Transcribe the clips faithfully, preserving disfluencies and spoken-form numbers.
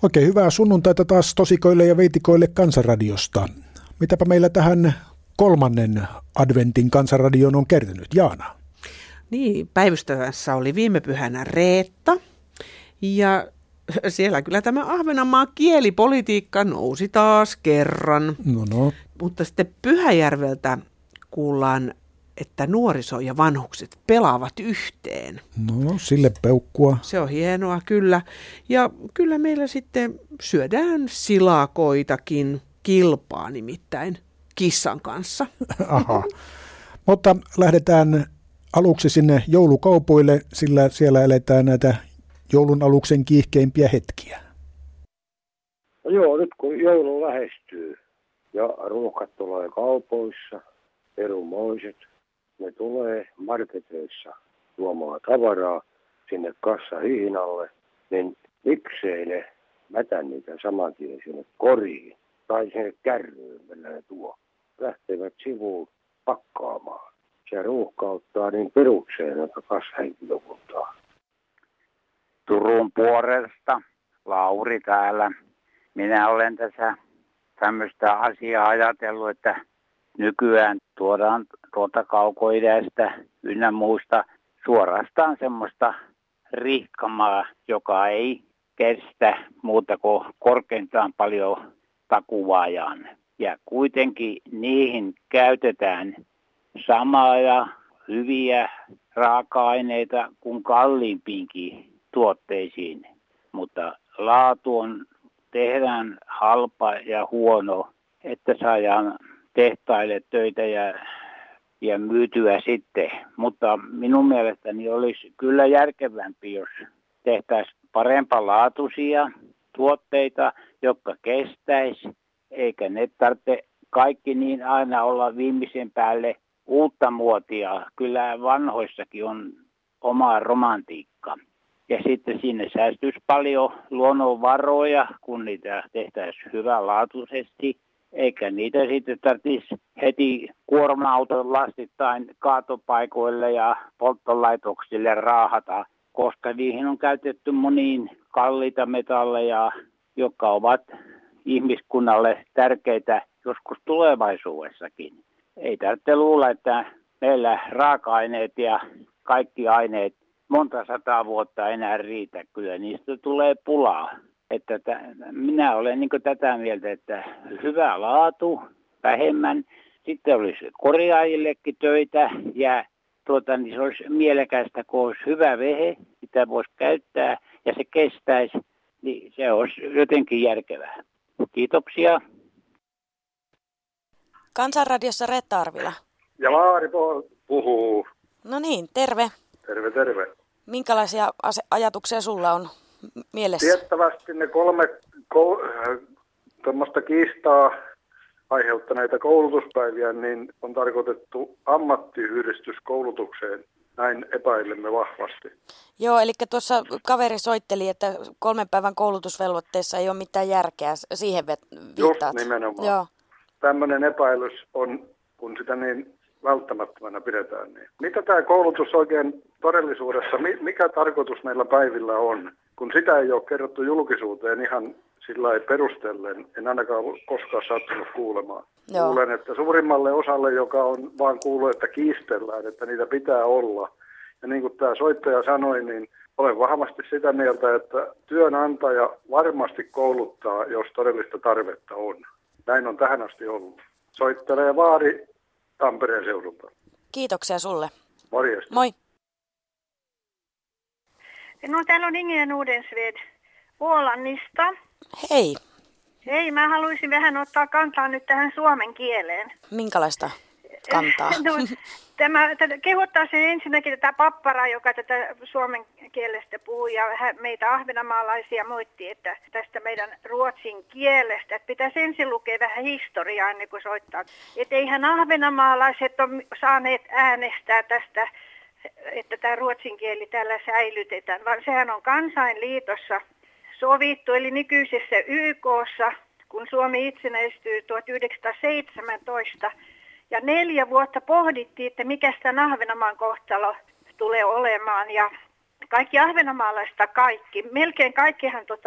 Oikein hyvää sunnuntaita taas tosikoille ja veitikoille Kansanradiosta. Mitäpä meillä tähän kolmannen adventin Kansanradioon on kertynyt, Jaana? Niin, päivystävässä oli viime pyhänä Reetta ja siellä kyllä tämä Ahvenanmaan kielipolitiikka nousi taas kerran. No no. Mutta sitten Pyhäjärveltä kuullaan, että nuoriso ja vanhukset pelaavat yhteen. No, sille peukkua. Se on hienoa, kyllä. Ja kyllä meillä sitten syödään silakoitakin, kilpaa nimittäin kissan kanssa. Aha. Mutta lähdetään aluksi sinne joulukaupoille, sillä siellä eletään näitä joulun aluksen kiihkeimpiä hetkiä. No joo, nyt kun joulu lähestyy ja ruuhkat tulee kaupoissa, perumoiset, ne tulee marketeissa tuomaan tavaraa sinne kassahihinalle, niin miksei ne mätä niitä saman tien sinne koriin tai sinne kärryyn, millä ne tuo. Lähtevät sivuun pakkaamaan. Se ruuhkauttaa niin perukseen noita kassahenkilökuntaa. Turun puolesta, Lauri täällä. Minä olen tässä tämmöistä asiaa ajatellut, että nykyään tuodaan tuolta kaukoidästä ynnä muusta suorastaan semmoista rihkamaa, joka ei kestä muuta kuin korkeintaan paljon takuvajan. Ja kuitenkin niihin käytetään samaa hyviä raaka-aineita kuin kalliimpiinkin tuotteisiin, mutta laatu on, tehdään halpa ja huono, että saadaan tehtaille töitä ja, ja myytyä sitten. Mutta minun mielestäni olisi kyllä järkevämpi, jos tehtäisiin parempalaatuisia tuotteita, jotka kestäisi, eikä ne tarvitse kaikki niin aina olla viimeisen päälle uutta muotia. Kyllä vanhoissakin on oma romantiikka. Ja sitten sinne säästyisi paljon luonnonvaroja, kun niitä tehtäisiin hyvänlaatuisesti, eikä niitä sitten tarvitsisi heti kuorma-auton lastittain kaatopaikoille ja polttolaitoksille raahata, koska niihin on käytetty moniin kalliita metalleja, jotka ovat ihmiskunnalle tärkeitä joskus tulevaisuudessakin. Ei tarvitse luulla, että meillä raaka-aineet ja kaikki aineet monta sataa vuotta enää riitä. Kyllä niistä tulee pulaa. Että t- minä olen niin kuin tätä mieltä, että hyvä laatu, vähemmän. Sitten olisi korjaajillekin töitä ja tuota, niin se olisi mielekästä, kun olisi hyvä vehe, sitä voisi käyttää ja se kestäisi, niin se olisi jotenkin järkevää. Kiitoksia. Kansanradiossa Reetta Arvila. Ja Laari puhuu. No niin, terve. Terve, terve. Minkälaisia ase- ajatuksia sulla on mielessä? Tiettävästi ne kolme ko- tuommoista kiistaa aiheuttaneita koulutuspäiviä niin on tarkoitettu ammattiyhdistyskoulutukseen. Näin epäilemme vahvasti. Joo, eli tuossa kaveri soitteli, että kolmen päivän koulutusvelvoitteessa ei ole mitään järkeä. Siihen viittaat. Just nimenomaan. Joo. Tämmöinen epäilys on, kun sitä niin välttämättömänä pidetään. Niin. Mitä tämä koulutus oikein todellisuudessa, mikä tarkoitus meillä päivillä on? Kun sitä ei ole kerrottu julkisuuteen ihan sillä ei perustellen, en ainakaan koskaan sattunut kuulemaan. Joo. Kuulen, että suurimmalle osalle, joka on vaan kuullut, että kiistellään, että niitä pitää olla. Ja niin kuin tämä soittaja sanoi, niin olen vahvasti sitä mieltä, että työnantaja varmasti kouluttaa, jos todellista tarvetta on. Näin on tähän asti ollut. Soittelee Vaari Tampereen seudulta. Kiitoksia sulle. Morjesta. Moi. No täällä on Inge Nudensved Ålannista. Hei. Hei, mä haluaisin vähän ottaa kantaa nyt tähän suomen kieleen. Minkälaista kantaa? No, tämä, tätä, kehottaa sen ensinnäkin tätä papparaa, joka tätä suomen kielestä puhuu ja meitä ahvenanmaalaisia moitti, että tästä meidän ruotsin kielestä, että pitäisi ensin lukea vähän historiaa ennen kuin soittaa. Että eihän ahvenanmaalaiset ole saaneet äänestää tästä, että tämä ruotsin kieli täällä säilytetään, vaan sehän on kansainliitossa sovittu, eli nykyisessä Y K:ssa, kun Suomi itsenäistyi tuhatyhdeksänsataaseitsemäntoista, ja neljä vuotta pohdittiin, että mikä sitä Ahvenanmaan kohtalo tulee olemaan, ja kaikki ahvenanmaalaista kaikki, melkein kaikkihan tota,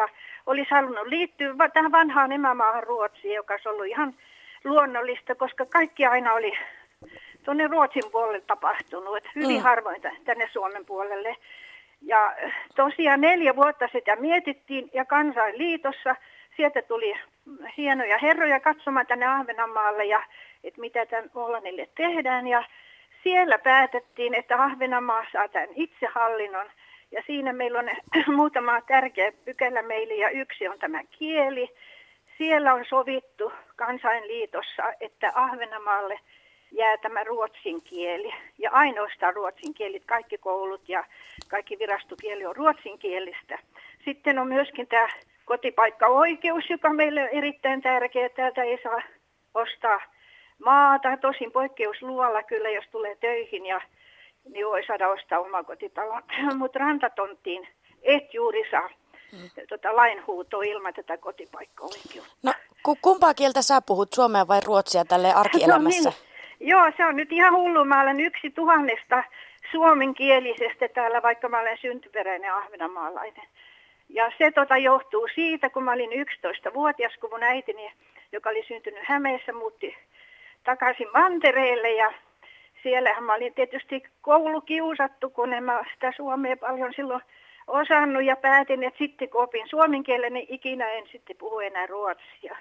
olisi halunnut liittyä tähän vanhaan emämaahan Ruotsiin, joka olisi ollut ihan luonnollista, koska kaikki aina oli tuonne Ruotsin puolelle tapahtunut, että hyvin mm. harvoin tänne Suomen puolelle. Ja tosiaan neljä vuotta sitä mietittiin ja Kansainliitossa sieltä tuli hienoja herroja katsomaan tänne Ahvenanmaalle ja että mitä tämän Ålandille tehdään. Ja siellä päätettiin, että Ahvenanmaa saa tämän itsehallinnon ja siinä meillä on muutama tärkeä pykälä meille ja yksi on tämä kieli. Siellä on sovittu Kansainliitossa, että Ahvenanmaalle jää tämä ruotsin kieli ja ainoastaan ruotsin kielit, kaikki koulut ja kaikki virastokieli on ruotsinkielistä. Sitten on myöskin tämä kotipaikkaoikeus, joka meille on erittäin tärkeä. Täältä ei saa ostaa maata, tosin poikkeusluvalla kyllä, jos tulee töihin ja niin voi saada ostaa omaa kotitalon, mutta rantatonttiin et juuri saa mm. tota, lainhuutoa ilman tätä kotipaikkaoikeutta. No kumpaa kieltä sä puhut, suomea vai ruotsia tälle arkielämässä? No niin. Joo, se on nyt ihan hullu. Mä olen yksi tuhannesta suomenkielisestä täällä, vaikka mä olen syntyperäinen ahvenanmaalainen. Ja se tota johtuu siitä, kun mä olin yksitoistavuotias, kun mun äitini, joka oli syntynyt Hämeessä, muutti takaisin mantereelle. Ja siellähän mä olin tietysti koulukiusattu, kun en mä sitä suomea paljon silloin osannut ja päätin, että sitten kun opin suomen kielen, niin ikinä en sitten puhu enää ruotsia.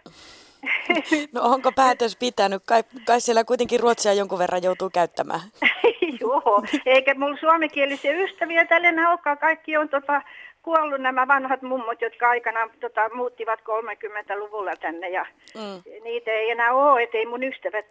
No onko päätös pitänyt? Kai, kai siellä kuitenkin ruotsia jonkun verran joutuu käyttämään. Joo, eikä mulla suomenkielisiä ystäviä tällä enää olekaan. Kaikki on tota, kuollut nämä vanhat mummot, jotka aikanaan tota, muuttivat kolmekymmentäluvulla tänne. Ja mm. niitä ei enää ole, ettei mun ystävät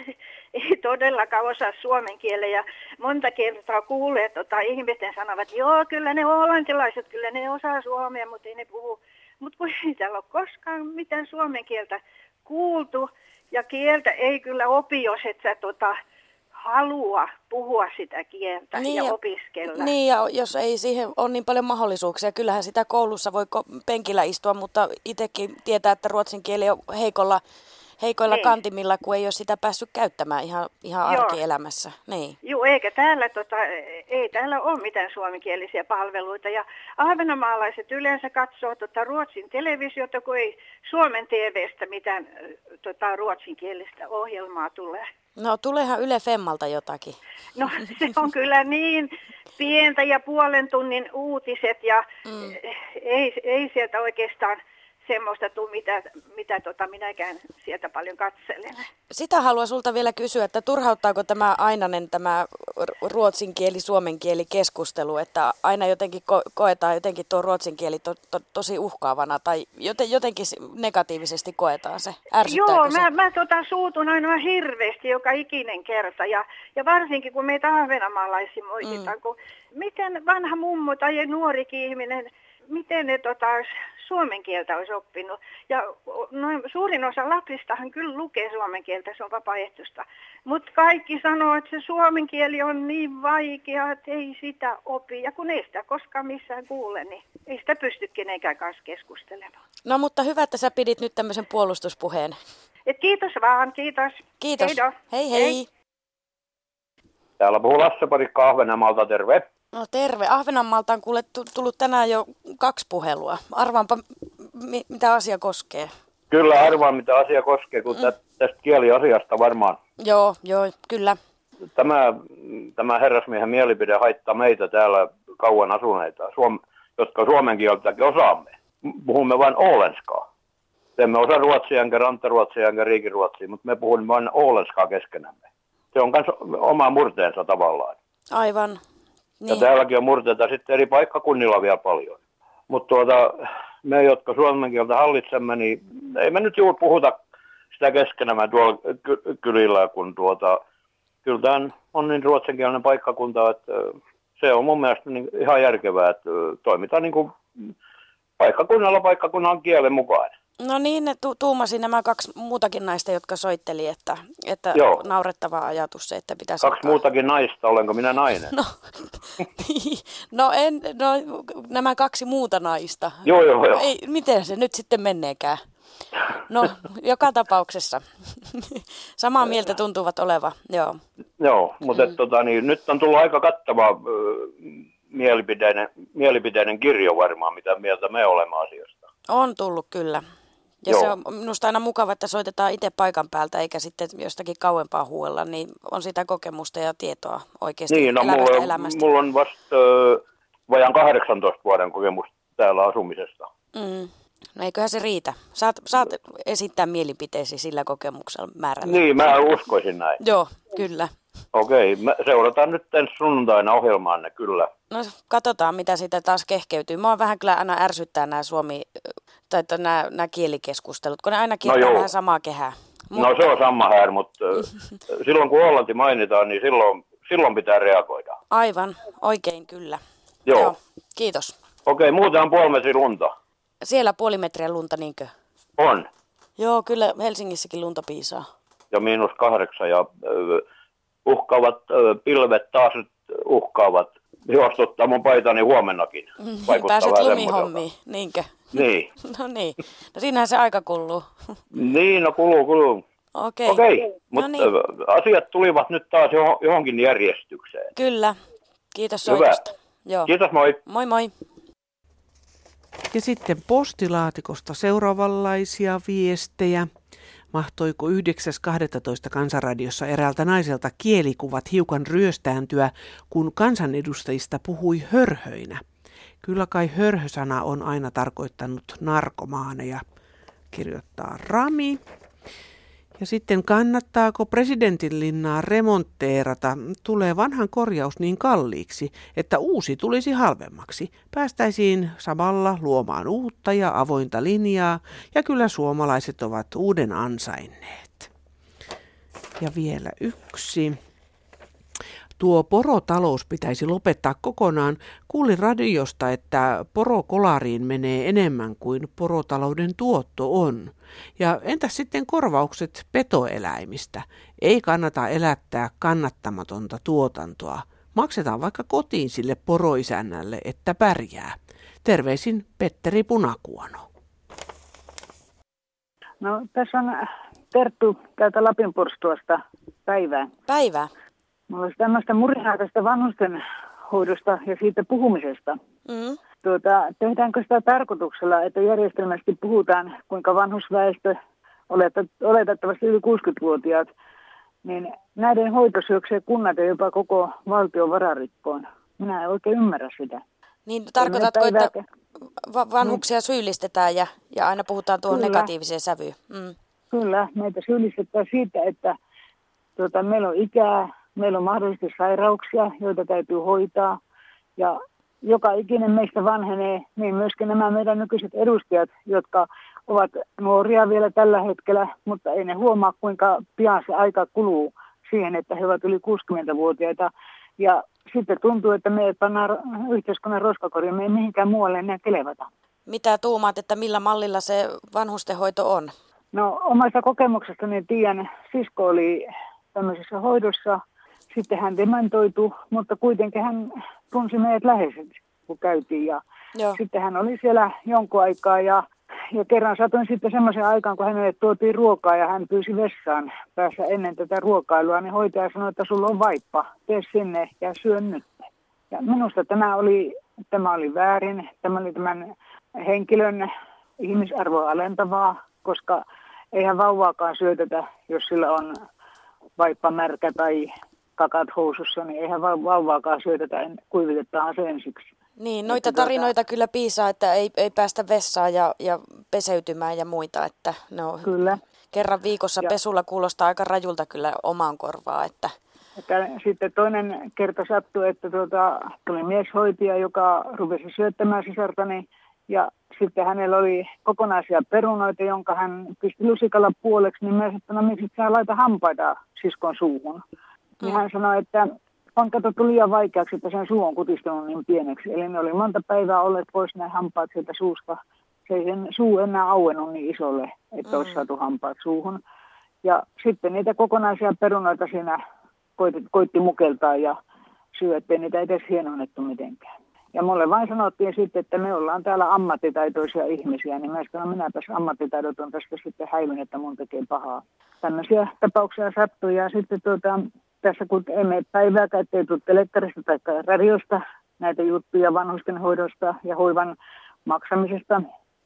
ei todellakaan osaa suomen kielen. Ja monta kertaa kuulee, tota, ihmisten sanovat, että joo, kyllä ne hollantilaiset, kyllä ne osaa suomea, mutta ei ne puhu. Mutta kun ei täällä ole koskaan mitään suomen kieltä kuultu ja kieltä ei kyllä opi, jos et sä tota, halua puhua sitä kieltä niin, ja opiskella. Niin, ja jos ei siihen ole niin paljon mahdollisuuksia, kyllähän sitä koulussa voi penkillä istua, mutta itsekin tietää, että ruotsin kieli on heikolla, heikoilla niin. kantimilla, kun ei ole sitä päässyt käyttämään ihan, ihan arkielämässä. Niin. Joo, eikä täällä, tota, ei täällä ole mitään suomenkielisiä palveluita. Ja ahvenanmaalaiset yleensä katsoo tota, ruotsin televisiota, kun ei Suomen T V:stä mitään tota, ruotsinkielistä ohjelmaa tule. No tuleehan Yle Femmalta jotakin. No se on kyllä niin pientä ja puolen tunnin uutiset ja mm. ei, ei sieltä oikeastaan semmoista tule, mitä, mitä tota minäkään sieltä paljon katselen. Sitä haluan sulta vielä kysyä, että turhauttaako tämä ainainen tämä ruotsin kieli, suomen kieli keskustelu, että aina jotenkin ko- koetaan jotenkin tuo ruotsin kieli to- to- tosi uhkaavana tai joten, jotenkin negatiivisesti koetaan se. Ärsyttääkö Joo, se? mä, mä tota suutun aina hirveästi joka ikinen kerta ja, ja varsinkin kun meitä ahvenanmaalaisia moititaan, mm. kun miten vanha mummo tai nuorikin ihminen, miten ne tota, suomen kieltä olisi oppinut. Ja noin, suurin osa lapsistahan kyllä lukee suomen kieltä, se on vapaaehtoista. Mutta kaikki sanoo, että se suomen kieli on niin vaikea, että ei sitä opi. Ja kun ei sitä koskaan missään kuule, niin ei sitä pysty kenenkään kanssa keskustelemaan. No mutta hyvä, että sä pidit nyt tämmöisen puolustuspuheen. Et kiitos vaan, kiitos. Kiitos. Heido. Hei hei. hei. Täällä puhuu Lasse Parikka Ahvenanmaalta, terve. No terve. Ahvenanmaalta on kuule tullut tänään jo kaksi puhelua. Arvaanpa, mi- mitä asia koskee. Kyllä arvaan, mitä asia koskee, kun mm. tästä kieliasiasta varmaan. Joo, joo, kyllä. Tämä, tämä herrasmiehen mielipide haittaa meitä täällä kauan asuneita, suom- jotka suomen kieltäkin osaamme. Puhumme vain åländskaa. Emme osaa ruotsia, enkä rantaruotsia, enkä riikiruotsia, mutta me puhumme vain åländskaa keskenämme. Se on myös oma murteensa tavallaan. Aivan. Niin. Ja täälläkin on murteita sitten eri paikkakunnilla vielä paljon. Mutta tuota, me, jotka suomen kieltä hallitsemme, niin ei me nyt juuri puhuta sitä keskenämme tuolla ky- kylillä, kun tuota, kyllä tämä on niin ruotsinkielinen paikkakunta, että se on mun mielestä niin ihan järkevää, että toimitaan niin kuin paikkakunnalla paikkakunnan kielen mukaan. No niin, ne tu- tuumasi nämä kaksi muutakin naista, jotka soitteli, että, että naurettava ajatus se, että pitäisi... Kaksi ottaa... muutakin naista, olenko minä nainen? No, no, en, no nämä kaksi muuta naista. Joo, joo, joo. Ei, miten se nyt sitten menneekään? No, joka tapauksessa. Samaa mieltä tuntuvat oleva, joo. Joo, mutta mm. tota, niin, nyt on tullut aika kattava äh, mielipiteinen, mielipiteinen kirjo varmaan, mitä mieltä me olemme asiasta. On tullut kyllä. Ja Joo. se on minusta aina mukava, että soitetaan itse paikan päältä eikä sitten jostakin kauempaa huuella, niin on sitä kokemusta ja tietoa oikeasti niin, no, elävästä mulla, elämästä. Mulla on vasta äh, vajaan kahdeksantoista vuoden kokemus täällä asumisesta. Mm. No eiköhän se riitä. Saat, saat esittää mielipiteesi sillä kokemuksella määrällä. Niin, mä uskoisin näin. Joo, kyllä. Okei, me seurataan nyt ensi sunnuntaina ohjelmaanne kyllä. No katsotaan, mitä siitä taas kehkeytyy. Mua vähän kyllä aina ärsyttää nämä suomi, tai nämä, nämä kielikeskustelut, kun ne aina kiertää no vähän samaa kehää. Mut... No se on sama här, mutta silloin kun Hollanti mainitaan, niin silloin, silloin pitää reagoida. Aivan, oikein kyllä. Joo. Joo, kiitos. Okei, muuten on puoli metriä lunta. Siellä puoli metriä lunta, niinkö? On. Joo, kyllä Helsingissäkin lunta piisaa. Ja miinus kahdeksan ja uh, uhkaavat uh, pilvet taas nyt uhkaavat juostuttaa mun paitani huomennakin. Pääset lumihommiin, niinkö? Niin. No niin, no siinähän se aika kuluu. Niin, no kuluu, kuluu. Okei. Okei, mutta no niin. asiat tulivat nyt taas johonkin järjestykseen. Kyllä, kiitos soitosta. Joo. Kiitos, moi. Moi moi. Ja sitten postilaatikosta seuraavanlaisia viestejä. Mahtoiko yhdeksäs kahdestoista Kansanradiossa eräältä naiselta kielikuvat hiukan ryöstääntyä, kun kansanedustajista puhui hörhöinä? Kyllä kai hörhösana on aina tarkoittanut narkomaaneja, kirjoittaa Rami. Ja sitten kannattaako presidentin linnaa remontteerata? Tulee vanhan korjaus niin kalliiksi, että uusi tulisi halvemmaksi. Päästäisiin samalla luomaan uutta ja avointa linjaa, ja kyllä suomalaiset ovat uuden ansainneet. Ja vielä yksi. Tuo porotalous pitäisi lopettaa kokonaan. Kuulin radiosta, että porokolariin menee enemmän kuin porotalouden tuotto on. Ja entäs sitten korvaukset petoeläimistä? Ei kannata elättää kannattamatonta tuotantoa. Maksetaan vaikka kotiin sille poroisännälle, että pärjää. Terveisin Petteri Punakuono. No tässä on Terttu täältä Lapinporstuasta. Päivää. Päivää. Mulla olisi tämmöistä murinaa tästä vanhusten hoidosta ja siitä puhumisesta. Mm. Tuota, tehdäänkö sitä tarkoituksella, että järjestelmästi puhutaan, kuinka vanhusväestö, oletettavasti yli kuusikymmentävuotiaat, niin näiden hoito syöksee kunnat ja jopa koko valtion vararikkoon. Minä en oikein ymmärrä sitä. Niin tarkoitatko, että vanhuksia syyllistetään ja, ja aina puhutaan tuohon Kyllä. negatiiviseen sävyyn? Mm. Kyllä, meitä syyllistetään siitä, että tuota, meillä on ikää, meillä on mahdollisesti sairauksia, joita täytyy hoitaa ja joka ikinen meistä vanhenee, niin myöskin nämä meidän nykyiset edustajat, jotka ovat nuoria vielä tällä hetkellä, mutta ei ne huomaa, kuinka pian se aika kuluu siihen, että he ovat yli kuusikymmentävuotiaita. Ja sitten tuntuu, että me ei panna yhteiskunnan roskakoriin, me ei mihinkään muualle enää kelevata. Mitä tuumaat, että millä mallilla se vanhustenhoito on? No omasta kokemuksestani tiedän, sisko oli tämmöisessä hoidossa. Sitten hän dementoitui, mutta kuitenkin hän tunsi meidät läheiset, kun käytiin. Ja sitten hän oli siellä jonkun aikaa ja, ja kerran satuin sitten semmoisen aikaan, kun hänelle tuotiin ruokaa ja hän pyysi vessaan päässä ennen tätä ruokailua, niin hoitaja sanoi, että sulla on vaippa, tee sinne ja syö nyt. Ja minusta tämä oli, tämä oli väärin, tämä oli tämän henkilön ihmisarvoa alentavaa, koska eihän vauvaakaan syötetä, jos sillä on vaippa märkä tai kakat housussa, niin eihän vauvaakaan syötetä, kuivitetaan se ensiksi. Niin, noita tarinoita kyllä piisaa, että ei, ei päästä vessaan ja, ja peseytymään ja muita, että no, kyllä. Kerran viikossa ja. Pesulla kuulostaa aika rajulta kyllä omaan korvaa. Että... Että sitten toinen kerta sattui, että tuota, tuli mieshoitaja, joka rupesi syöttämään sisartani ja sitten hänellä oli kokonaisia perunoita, jonka hän pisti lusikalla puoleksi, niin mä sanoin, että no miksi sä laita hampaita siskon suuhun. Niin hän sanoi, että on katsottu liian vaikeaksi, että sen suu on kutistunut niin pieneksi. Eli ne oli monta päivää olleet pois ne hampaat sieltä suusta. Se ei sen suu enää auennut niin isolle, että mm. olisi saatu hampaat suuhun. Ja sitten niitä kokonaisia perunoita siinä koitti, koitti mukeltaa ja syö, ettei niitä edes hienonnettu mitenkään. Ja mulle vain sanottiin sitten, että me ollaan täällä ammattitaitoisia ihmisiä, niin mä sanoin, minäpäs ammattitaidoton tästä sitten häivyn, että mun tekee pahaa. Tämmöisiä tapauksia sattuu ja sitten tuota... Tässä kun emme päivääkään, ettei tule telekkarista tai radiosta näitä juttuja vanhusten hoidosta ja hoivan maksamisesta,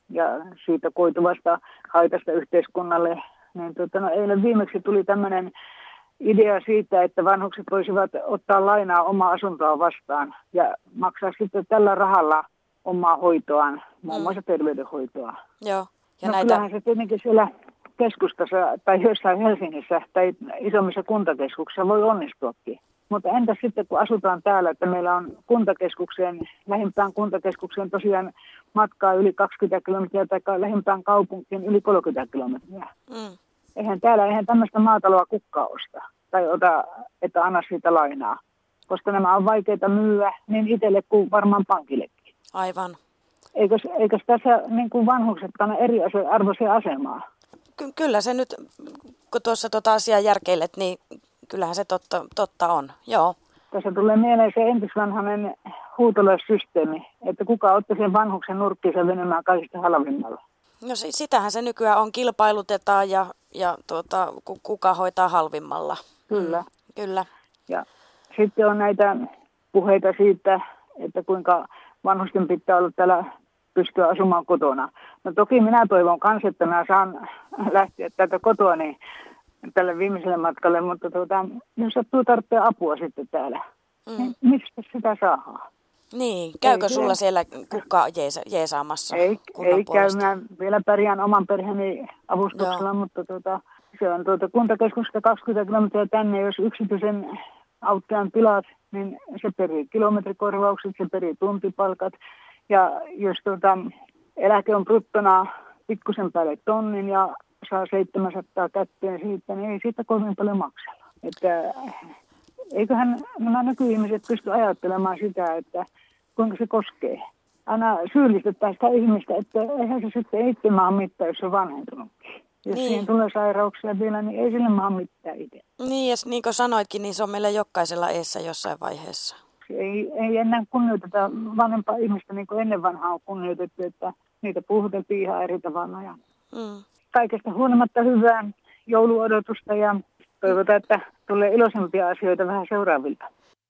ja siitä koituvasta haitasta yhteiskunnalle. Niin tuota, no, eilen viimeksi tuli tämmöinen idea siitä, että vanhukset voisivat ottaa lainaa omaa asuntoa vastaan ja maksaa sitten tällä rahalla omaa hoitoaan, muun muassa terveydenhoitoa. Joo. Ja no näitä... kyllähän se tietenkin siellä keskustassa tai jossain Helsingissä tai isommissa kuntakeskuksissa voi onnistuakin. Mutta entä sitten, kun asutaan täällä, että meillä on kuntakeskukseen, lähimpään kuntakeskukseen tosiaan matkaa yli kaksikymmentä kilometriä tai lähimpään kaupunkiin yli kolmekymmentä kilometriä. Mm. Eihän täällä, eihän tämmöistä maataloa kukkaa osta tai ota, että anna siitä lainaa, koska nämä on vaikeita myyä niin itselle kuin varmaan pankillekin. Aivan. Eikös, eikös tässä niin kuin vanhukset kanna eri arvoisia asemaa? Ky- kyllä se nyt, kun tuossa tuota asiaa järkeilet, niin kyllähän se totta, totta on, joo. Tässä tulee mieleen se entisvanhainen huutolaissysteemi, että kuka otti sen vanhuksen nurkkiinsa venemään kaikista halvimmalla. No sitähän se nykyään on, kilpailutetaan ja, ja tuota, kuka hoitaa halvimmalla. Kyllä. Kyllä. Ja sitten on näitä puheita siitä, että kuinka vanhusten pitää olla täällä pystyä asumaan kotona. No toki minä toivon kanssa, että mä saan lähteä täältä kotoa niin tälle viimeiselle matkalle, mutta tuota, jos sattuu tarvitse apua sitten täällä, mm. niin mistä sitä saadaan? Niin, käykö ei, sulla ei, siellä kukaan jeesa, jeesaamassa? Ei, ei käy, mä vielä pärjään oman perheeni avustuksella, Joo. mutta tuota, se on tuota kuntakeskusta kaksikymmentä kilometriä tänne, jos yksityisen auttajan tilat, niin se perii kilometrikorvaukset, se perii tuntipalkat. Ja jos tuota, eläke on bruttona pikkusen päälle tonnin ja saa seitsemänsataa kätteen siitä, niin ei siitä kovin paljon maksella. Että eiköhän nämä nykyihmiset pysty ajattelemaan sitä, että kuinka se koskee. Aina syyllistetään sitä ihmistä, että eihän se sitten itse maa mitään, jos se on vanhentunutkin. Jos niin. siihen tulee sairauksia vielä, niin ei sille maa mitään itse. Niin, ja niin kuin sanoitkin, niin se on meillä jokaisella eessä jossain vaiheessa. Ei, ei enää kunnioiteta vanhempaa ihmistä niin kuin ennen vanhaa on kunnioitettu, että niitä puhuteltiin ihan eri tavalla. Ja mm. kaikesta huolimatta hyvää jouluodotusta ja toivotaan, että tulee iloisempia asioita vähän seuraavilta.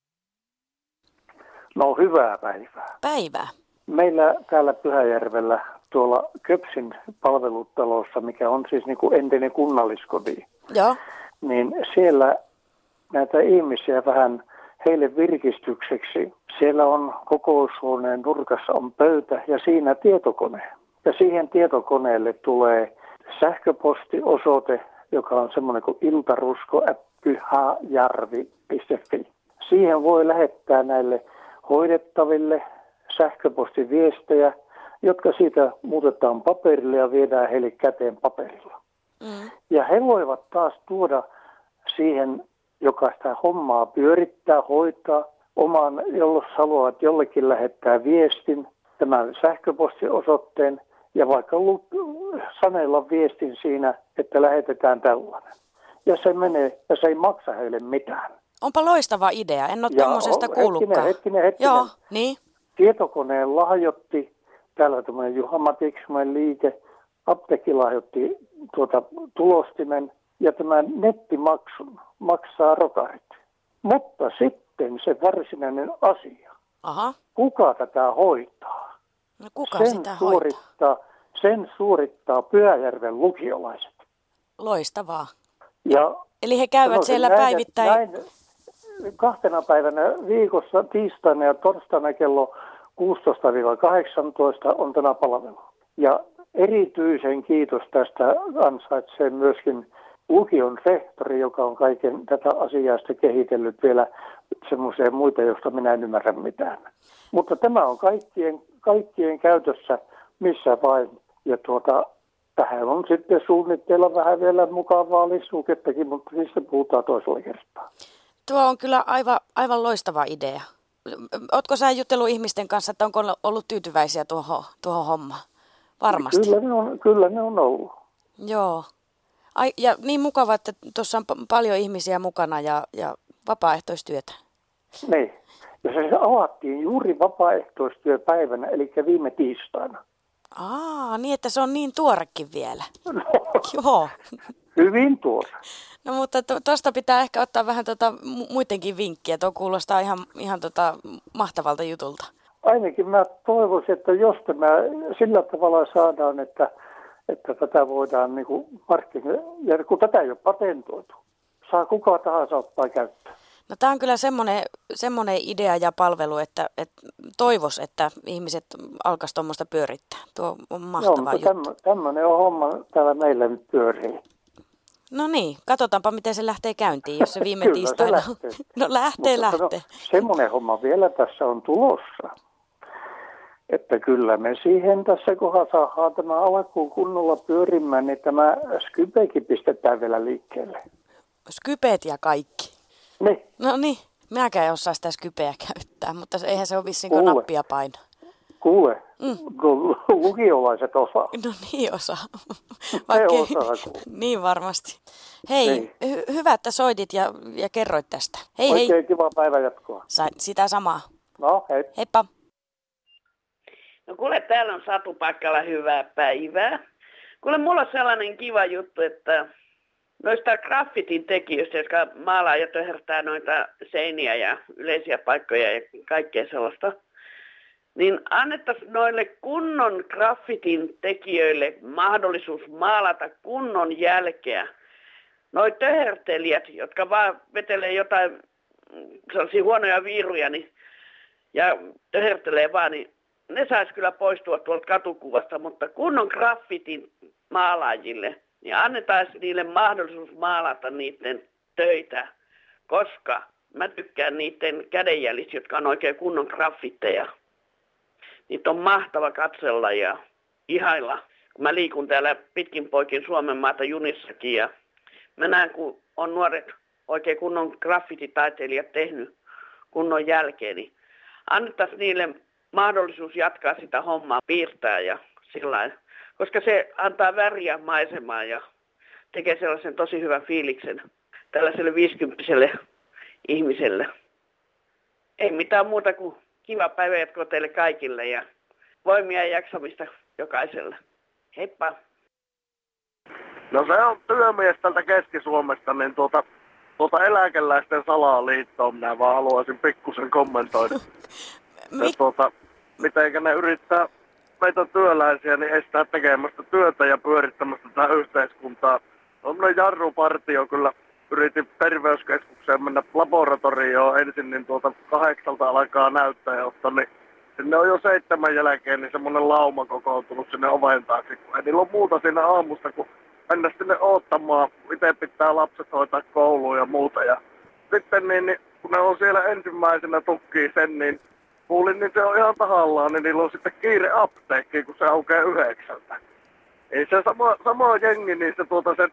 No hyvää päivää. Päivää. Meillä täällä Pyhäjärvellä tuolla Köpsin palvelutalossa, mikä on siis niin kuin entinen kunnalliskoti, Joo. niin siellä näitä ihmisiä vähän heille virkistykseksi. Siellä on kokoushuoneen nurkassa on pöytä ja siinä tietokone. Ja siihen tietokoneelle tulee sähköpostiosoite, joka on semmoinen kuin iltarusko ät pyhäjärvi piste fi. Siihen voi lähettää näille hoidettaville sähköpostiviestejä, jotka siitä muutetaan paperille ja viedään heille käteen paperilla. Mm. Ja he voivat taas tuoda siihen, joka sitä hommaa pyörittää, hoitaa, oman, jos haluavat jollekin lähettää viestin, tämän sähköpostiosoitteen, ja vaikka sanella viestin siinä, että lähetetään tällainen. Ja se menee, ja se ei maksa heille mitään. Onpa loistava idea, en ole tuommoisesta kuullutkaan. Hetkinen, hetkinen, hetkinen. Joo, niin. Tietokoneen lahjoitti, täällä tämmöinen Juha Matiksumen liike, apteekki lahjoitti tuota tulostimen, ja tämän nettimaksun maksaa rokarit. Mutta sitten se varsinainen asia. Aha. Kuka tätä hoitaa? No kuka sen sitä suorittaa, hoitaa? Sen suorittaa Pyhäjärven lukiolaiset. Loistavaa. Ja eli he käyvät siellä näin, päivittäin? Näin, kahtena päivänä viikossa, tiistaina ja torstaina kello kuusitoista kahdeksantoista on tämä palvelu. Ja erityisen kiitos tästä ansaitsee myöskin lukion rehtori, joka on kaiken tätä asiaa kehitellyt vielä semmoisia muita, joista minä en ymmärrä mitään. Mutta tämä on kaikkien, kaikkien käytössä missä vain. Ja tuota, tähän on sitten suunnitteilla vähän vielä mukavaa lissukettakin, mutta niistä puhutaan toisella kertaa. Tuo on kyllä aivan, aivan loistava idea. Ootko sä jutellut ihmisten kanssa, että onko ollut tyytyväisiä tuohon, tuohon hommaan? Varmasti. Kyllä ne on, kyllä ne on ollut. Joo. Ai, ja niin mukava, että tuossa on p- paljon ihmisiä mukana ja, ja vapaaehtoistyötä. Niin. Ja se avattiin juuri vapaaehtoistyöpäivänä, eli viime tiistaina. Aa, niin että se on niin tuorekin vielä. No, joo. Hyvin tuore. No mutta tuosta pitää ehkä ottaa vähän tota muidenkin vinkkiä. Tuo kuulostaa ihan, ihan tota mahtavalta jutulta. ainakin mä toivoisin, että jos tämä sillä tavalla saadaan, että, että tätä voidaan niin kuin markkinoida, kun tätä ei ole patentoitu, saa kuka tahansa ottaa käyttöön. No tämä on kyllä semmoinen, semmoinen idea ja palvelu, että, että toivois, että ihmiset alkaisi tuommoista pyörittää. Tuo on mahtava Joo, juttu. Tämmöinen on homma täällä meillä nyt pyörii. No niin, katsotaanpa miten se lähtee käyntiin, jos se viime Kyllä tiistaina... se lähtee. No lähtee, Mutta lähtee. No, semmoinen homma vielä tässä on tulossa, että kyllä me siihen tässä kohdassa saadaan tämä alkuun kunnolla pyörimään, niin tämä Skypekin pistetään vielä liikkeelle. Skypeet ja kaikki. Niin. No niin, minäkään en osaa sitä Skypeä käyttää, mutta eihän se ole vissiin kuin nappia painaa. Kuule, mm. kun lukiolaiset osaa. No niin osaa. Vaikka ei, osaa niin varmasti. Hei, niin. Hy- hyvä, että soitit ja, ja kerroit tästä. Hei Oikein hei. kiva päivän jatkoa. Sa- sitä samaa. No hei. Heippa. No kuule, täällä on Satu Pakkala, hyvää päivää. Kuule, mulla on sellainen kiva juttu, että noista graffitin tekijöistä, jotka maalaa ja töhertää noita seiniä ja yleisiä paikkoja ja kaikkea sellaista, niin annettaisiin noille kunnon graffitin tekijöille mahdollisuus maalata kunnon jälkeä. Noi töhertelijät, jotka vaan vetelee jotain sellaisia huonoja viiruja niin, ja töhertelee vaan, niin ne saisi kyllä poistua tuolta katukuvasta, mutta kunnon graffitin maalaajille, niin annetaan niille mahdollisuus maalata niiden töitä, koska mä tykkään niiden kädenjäljistä, jotka on oikein kunnon graffitteja. Niitä on mahtava katsella ja ihailla. Kun mä liikun täällä pitkin poikin Suomen maata junissakin ja mä näen, kun on nuoret oikein kunnon graffititaiteilijat tehnyt kunnon jälkeen, niin annettaisiin niille mahdollisuus jatkaa sitä hommaa, piirtää ja sillain, koska se antaa väriä maisemaan ja tekee sellaisen tosi hyvän fiiliksen tällaiselle viisikymppiselle ihmiselle. Ei mitään muuta kuin kiva päivä jatkoa teille kaikille ja voimia ja jaksamista jokaiselle. Heippa! No se on työmies tältä Keski-Suomesta, niin tuota, tuota eläkeläisten salaliittoa minä vaan haluaisin pikkusen kommentoida. Ja tuota, mitenkä ne yrittää meitä työläisiä niin estää tekemästä työtä ja pyörittämästä tätä yhteiskuntaa. Tuommoinen jarrupartio kyllä yritin terveyskeskukseen mennä laboratorioon ensin, niin tuota kahdeksalta alkaa näyttää ja ottaa, niin sinne on jo seitsemän jälkeen niin semmoinen lauma kokoontunut sinne oven taakse. Ei niillä on muuta siinä aamusta, kun mennä sinne oottamaan, miten pitää lapset hoitaa kouluun ja muuta. Ja sitten niin, niin, kun ne on siellä ensimmäisenä tukkii sen, niin kuulin, niin se on ihan tahallaan, niin niillä on sitten kiire apteekkiin, kun se aukeaa yhdeksältä. Ei se sama, sama jengi, niin se, tuota, se,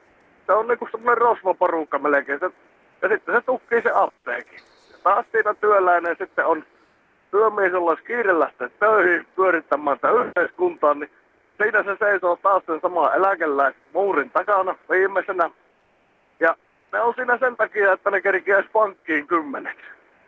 se on niinku semmoinen rosvoporukka melkein. Se, ja sitten se tukkii se apteekin. Ja taas siinä työläinen sitten on työmies, jolla olisi kiire lähteä töihin pyörittämään sitä yhteiskuntaa, niin siinä se seisoo taas sen saman eläkeläismuurin takana viimeisenä. Ja ne on siinä sen takia, että ne kerkiäisi pankkiin kymmeneksi.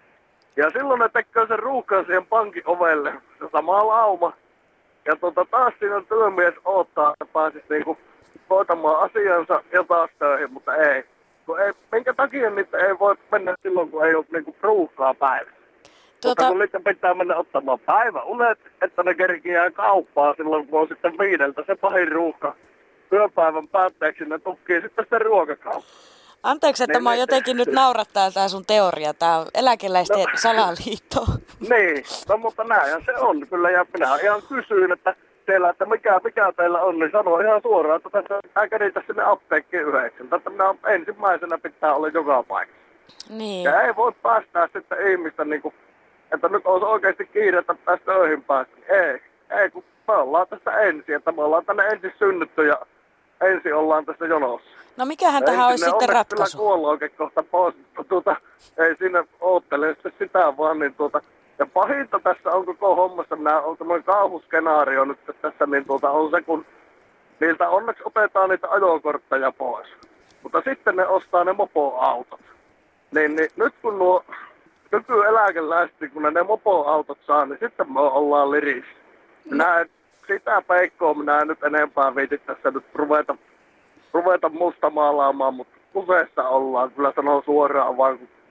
Ja silloin ne tekee sen ruuhkan siihen pankin ovelle, se sama lauma. Ja tuota, taas siinä työmies odottaa, että pääsisi niinku hoitamaan asiansa ja taas töihin, mutta ei. Kun ei minkä takia niitä ei voi mennä silloin, kun ei ole niinku ruuhkaa päivässä. Tuota... Mutta kun niitä pitää mennä ottamaan päiväunet, että ne kerkiää kauppaa silloin, kun on sitten viideltä se pahin ruuhka. Työpäivän päätteeksi ne tukkii sitten sitä ruokakauppaa. Anteeksi, että niin, mä jotenkin nyt naurattaa tää sun teoria, tää on eläkeläisten no, salaliitto. Niin, no mutta näinhän se on kyllä, ja minä ihan kysyin, että teillä, että mikä, mikä teillä on, niin sanoo ihan suoraan, että tässä pitää keritä sinne apteekkiin yhdeksältä, että minä ensimmäisenä pitää olla joka paikassa. Niin. Ja ei voi päästää sitten ihmistä niin kuin, että nyt olisi oikeasti kiire, että tästä töihin päästä. Ei, ei, kun me ollaan tässä ensin, että me ollaan tänne ensin synnytty ja ensin ollaan tässä jonossa. No mikähän tähän olisi sitten ratkaisu? Kyllä kuolla oikein kohta pois, mutta tuota, ei siinä oottele sitä vaan. Niin tuota, ja pahinta tässä on koko hommassa, minä on tämmöinen kauhuskenaario nyt tässä, niin tuota, on se, kun niiltä onneksi otetaan niitä ajokortteja pois. Mutta sitten ne ostaa ne mopoautot. Niin, niin nyt kun nuo nykyeläkeläiset, kun ne, ne mopoautot saa, niin sitten me ollaan lirissä. Minä en, sitä peikkoa minä en nyt enempää viiti tässä nyt ruveta. ruveta musta maalaamaan, mutta useissa ollaan, kyllä sanoo suoraan vaan, kun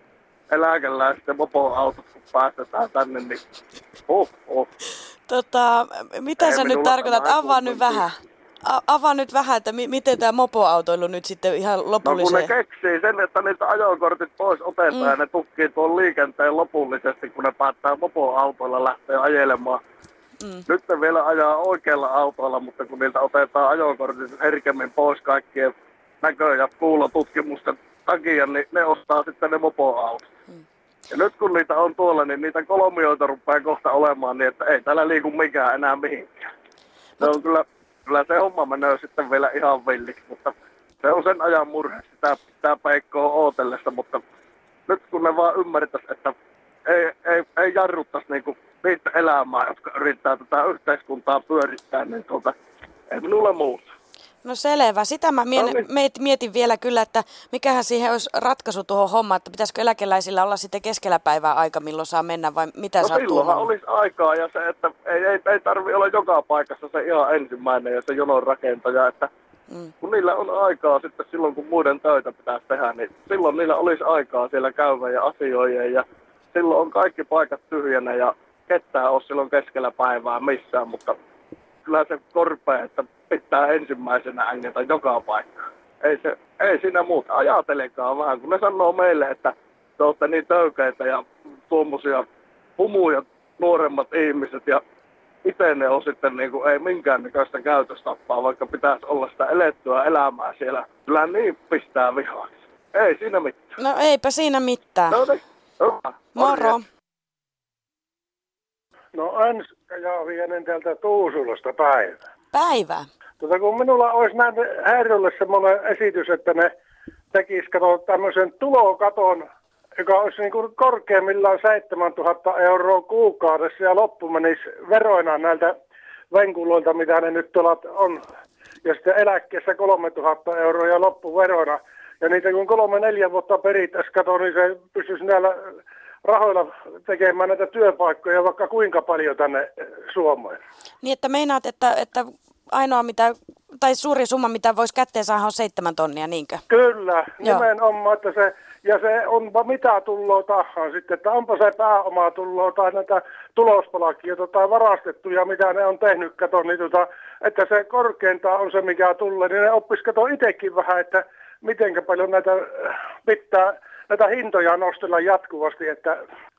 eläkeläisten mopoautot, kun päästetään tänne, niin huh, huh. Tota, mitä Ei sä nyt tarkoitat? Avaa nyt vähän. A- avaa nyt vähän, että mi- miten tämä mopoautoilu nyt sitten ihan lopulliseen... No kun ne keksii sen, että niitä ajokortit pois otetaan mm. ja ne tukkii tuon liikenteen lopullisesti, kun ne päättää mopoautoilla lähteä ajelemaan. Mm. Nyt ne vielä ajaa oikealla autoilla, mutta kun niiltä otetaan ajokortit herkemmin pois kaikkien näkö- ja kuulotutkimusten takia, niin ne ostaa sitten ne mopoautot. Mm. Ja nyt kun niitä on tuolla, niin niitä kolmioita rupeaa kohta olemaan niin, että ei täällä liiku mikään enää mihinkään. Se on kyllä... Kyllä se homma menee sitten vielä ihan villiksi, mutta se on sen ajan murhe sitä, sitä peikkoa ootellessa, mutta nyt kun ne vaan ymmärtäisi, että ei, ei, ei jarruttaisi niinku niitä elämää, jotka yrittää tätä yhteiskuntaa pyörittää, niin tuota, ei minulle muuta. No selvä. Sitä mä mietin, no niin. mietin vielä kyllä, että mikähän siihen olisi ratkaisu tuohon hommaan, että pitäisikö eläkeläisillä olla sitten keskellä päivää aika, milloin saa mennä vai mitä no saa tuomaan? No silloinhan olisi aikaa ja se, että ei, ei, ei tarvitse olla joka paikassa se ihan ensimmäinen ja se jonon rakentaja, että mm. kun niillä on aikaa sitten silloin, kun muiden töitä pitäisi tehdä, niin silloin niillä olisi aikaa siellä käydä ja asioiden ja silloin on kaikki paikat tyhjänä ja ketään ole silloin keskellä päivää missään, mutta kyllä se korpea, että pitää ensimmäisenä ängätä joka paikka. Ei, se, ei siinä muuta. Ajatelekaan vähän, kun ne sanoo meille, että te olette niin töykeitä ja tuommoisia humuja nuoremmat ihmiset ja itse ne on sitten niin kuin, ei minkäännäköistä käytöstappaa, vaikka pitäisi olla sitä elettyä elämää siellä. Kyllä niin pistää vihaksi. Ei siinä mitään. No eipä siinä mitään. No niin. Hyvä. Moro. No Anska ja Vienen täältä Tuusulasta päivä. Päivä. Tota, kun minulla olisi näin herrolle semmoinen esitys, että ne tekisi kato tämmöisen tulokaton, joka olisi niin kuin korkeimmillaan seitsemäntuhatta euroa kuukaudessa ja loppu menisi veroina näiltä venkuloilta, mitä ne nyt tuolla on. Ja sitten eläkkeessä kolmetuhatta euroa ja loppu veroina. Ja niitä kun kolme neljä vuotta perittäisiin kato, niin se pystyisi näillä rahoilla tekemään näitä työpaikkoja vaikka kuinka paljon tänne Suomeen. Niin, että meinaat, että, että ainoa mitä, tai suuri summa mitä voisi kätteen saada on seitsemän tonnia, niinkö? Kyllä, nimenomaan, että se, ja se onpa mitä tulloo tahan sitten, että onpa se pääomaa tulloo tai näitä tulospalkkioita tai varastettuja, mitä ne on tehnyt, kato, niin tota, että se korkeintaan on se mikä tulee, niin ne oppisi kato itsekin vähän, että mitenkä paljon näitä pitää näitä hintoja nostella jatkuvasti, että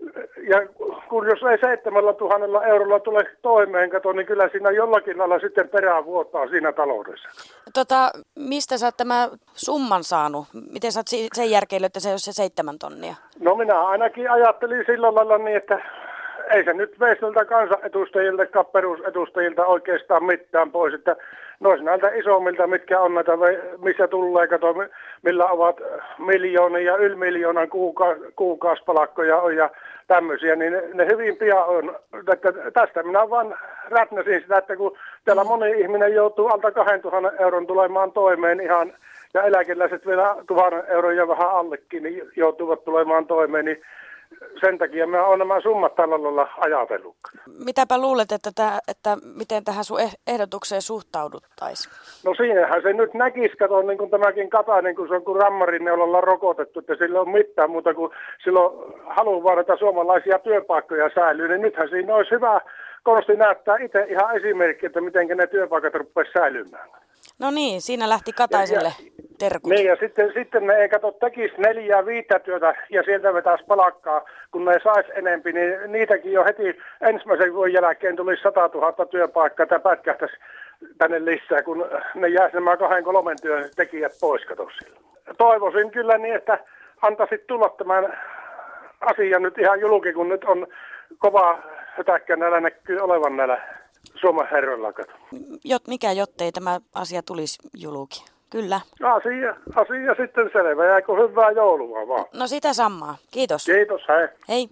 ja kun jos ei seitsemällä tuhannella eurolla tule toimeen, kato, niin kyllä siinä jollakin lailla sitten perään vuottaa siinä taloudessa. Tota, mistä sä oot tämän summan saanut? Miten sä oot sen järkeillyt, että se on se seitsemän tonnia? No minä ainakin ajattelin sillä lailla niin, että ei se nyt veisi noilta kansanedustajilta, perusedustajilta oikeastaan mitään pois, että ne olisi näiltä isommilta, mitkä on näitä, missä tulee, kato, millä ovat miljoonia ja yli miljoonan kuuka, kuukausipalkkoja on ja tämmöisiä, niin ne, ne hyvin pian on. Että tästä minä vaan rätnäsin sitä, että kun täällä moni ihminen joutuu alta kahdentuhannen euron tulemaan toimeen ihan, ja eläkeläiset vielä tuhannen euron ja vähän allekin, niin joutuvat tulemaan toimeen, niin sen takia mä oon nämä summat tällä lailla ajatellut. Mitäpä luulet, että, tämä, että miten tähän sun ehdotukseen suhtauduttaisiin? No siinähän se nyt näkisi, kato, niin kuin tämäkin Katainen, kun se on kuin rammarin neulalla rokotettu, että sillä on mitään muuta kuin silloin haluaa vaan, että suomalaisia työpaikkoja säilyy, niin nythän siinä olisi hyvä konsti näyttää itse ihan esimerkki, että miten ne työpaikat rupeaisi säilymään. No niin, siinä lähti Kataiselle ja, ja, terkut. Niin, ja sitten, sitten ne ei kato tekisi neljää viittä työtä ja sieltä vetäisi palakkaa, kun ne saisi enempi, niin niitäkin jo heti ensimmäisen vuoden jälkeen tuli sata tuhatta työpaikkaa, että pätkähtäisi tänne lisää, kun ne jäisi nämä kahden kolmen työn tekijät pois, kato sillä. Toivoisin kyllä niin, että antaisit tulla tämän asian nyt ihan julki, kun nyt on kova hötäkkä näillä näkyy olevan näillä Suomen herroilla, kato. Jot, mikä jottei tämä asia tulisi julki? Kyllä. Asia, asia sitten selvä. Jäikö hyvää joulua vaan? No sitä samaa. Kiitos. Kiitos, hei. Hei.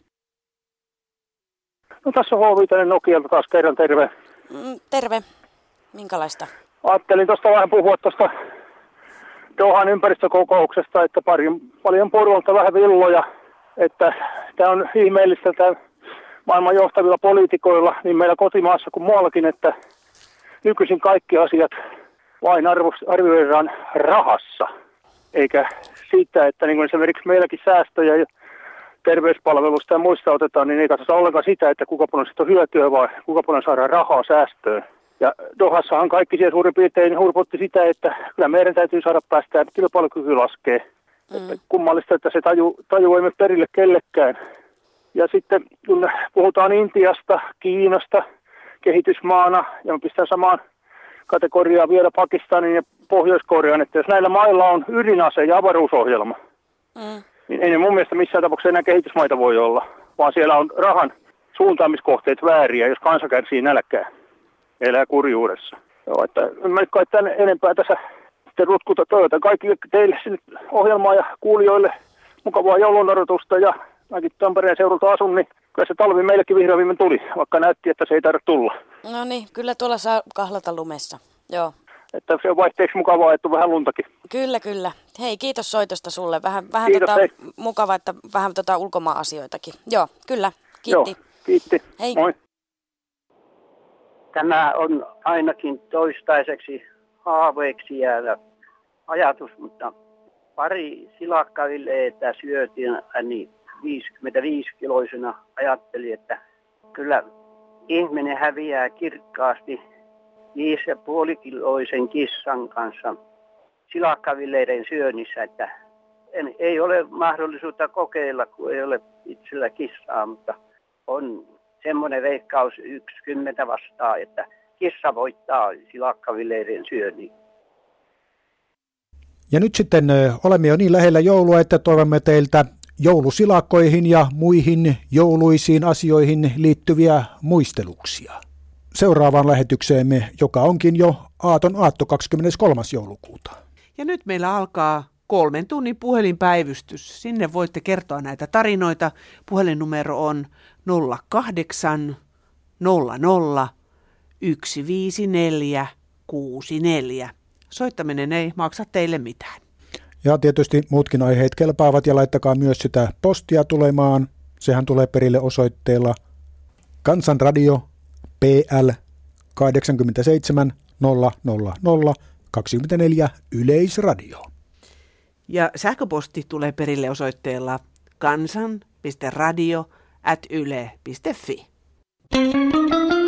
No tässä on H viisi Nokialta taas kerran, terve. Mm, terve. Minkälaista? Ajattelin tuosta vähän puhua tuosta Dohan ympäristökokouksesta, että pari, paljon porvalta vähän villoja, että tämä on ihmeellistä tämä maailman johtavilla poliitikoilla, niin meillä kotimaassa kuin muuallakin, että nykyisin kaikki asiat vain arvioidaan rahassa, eikä siitä, että niin kuin esimerkiksi meilläkin säästöjä terveyspalvelusta ja muista otetaan, niin ei katsota ollenkaan sitä, että kuka paljon siitä on hyötyä vai kuka paljon saadaan rahaa säästöön. Ja Dohassahan kaikki siellä suurin piirtein hurpotti sitä, että kyllä meidän täytyy saada päästään, että kilpailukyky laskee. Mm. Että kummallista, että se taju, taju ei mene perille kellekään. Ja sitten kun puhutaan Intiasta, Kiinasta kehitysmaana, ja me pistän samaan kategoriaan vielä Pakistanin ja Pohjois-Korean, että jos näillä mailla on ydinase- ja avaruusohjelma, mm. niin ei ne mun mielestä missään tapauksessa enää kehitysmaita voi olla, vaan siellä on rahan suuntaamiskohteet vääriä, jos kansa kärsii nälkää, elää kurjuudessa. Joo, että en mä nyt kai tänne enempää tässä sitten rutkuta. Toivotan kaikille teille sinne ohjelmaa ja kuulijoille mukavaa joulunodotusta, ja mäkin Tampereen seudulta asun, niin kyllä se talvi meillekin vihdoin viimein tuli, vaikka näytti, että se ei tarvitse tulla. No niin, kyllä tuolla saa kahlata lumessa, joo. Että se on vaihteeksi mukavaa, että on vähän luntakin. Kyllä, kyllä. Hei, kiitos soitosta sulle. Vähän, vähän kiitos, tota, hei. mukavaa, että vähän tota ulkomaan-asioitakin. Joo, kyllä. Kiitti. Joo, kiitti. Hei. Moi. Tämä on ainakin toistaiseksi haaveeksi jäävä ajatus, mutta pari silakkavilleitä syötiin, niin viisikymmentäviisi kiloisena ajattelin, että kyllä ihminen häviää kirkkaasti viisi ja puoli kiloisen kissan kanssa silakkavilleiden syönnissä, että en, ei ole mahdollisuutta kokeilla, kun ei ole itsellä kissaa, mutta on semmoinen veikkaus yksi kymmentä vastaa, että kissa voittaa silakkavilleiden syönnin. Ja nyt sitten olemme jo niin lähellä joulua, että toivomme teiltä joulusilakkoihin ja muihin jouluisiin asioihin liittyviä muisteluksia seuraavaan lähetykseemme, joka onkin jo aaton aatto kahdeskymmeneskolmas joulukuuta. Ja nyt meillä alkaa kolmen tunnin puhelinpäivystys. Sinne voitte kertoa näitä tarinoita. Puhelinnumero on nolla kahdeksan nolla nolla yksi viisi neljä kuusi neljä. Soittaminen ei maksa teille mitään. Ja tietysti muutkin aiheet kelpaavat, ja laittakaa myös sitä postia tulemaan. Sehän tulee perille osoitteella Kansanradio P L kahdeksankymmentäseitsemän nolla nolla nolla kaksikymmentäneljä Yleisradio. Ja sähköposti tulee perille osoitteella kansan piste radio ät yle piste fi.